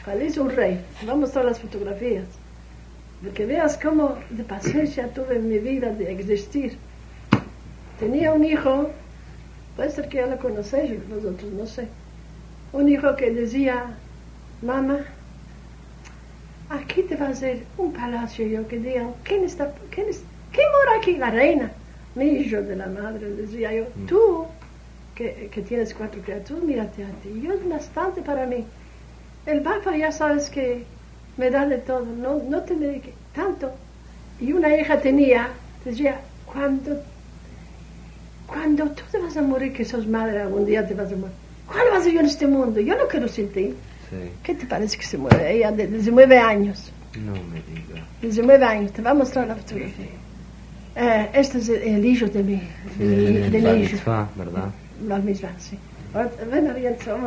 Feliz un rey. Te voy a mostrar las fotografías. De que veas cómo de paciencia tuve en mi vida de existir. Tenía un hijo, puede ser que ya lo conocéis, vosotros, no sé. Un hijo que decía, mamá, aquí te va a hacer un palacio. Yo que digan, ¿quién mora aquí? La reina. Mi hijo de la madre, decía yo, tú, que tienes 4 criaturas, mírate a ti. Yo es bastante para mí. El Papa ya sabes que me da de todo, no te dedique tanto. Y una hija tenía, decía, cuando tú te vas a morir, que sos madre, algún día te vas a morir. ¿Cuál vas a ser yo en este mundo? Yo no quiero sin ti. Sí. ¿Qué te parece que se muere? Ella desde 9 años. No me diga. Desde 9 años, te voy a mostrar la fotografía. Este es el hijo de mi hijo. ¿Verdad? La misma, sí. Ahora, ven,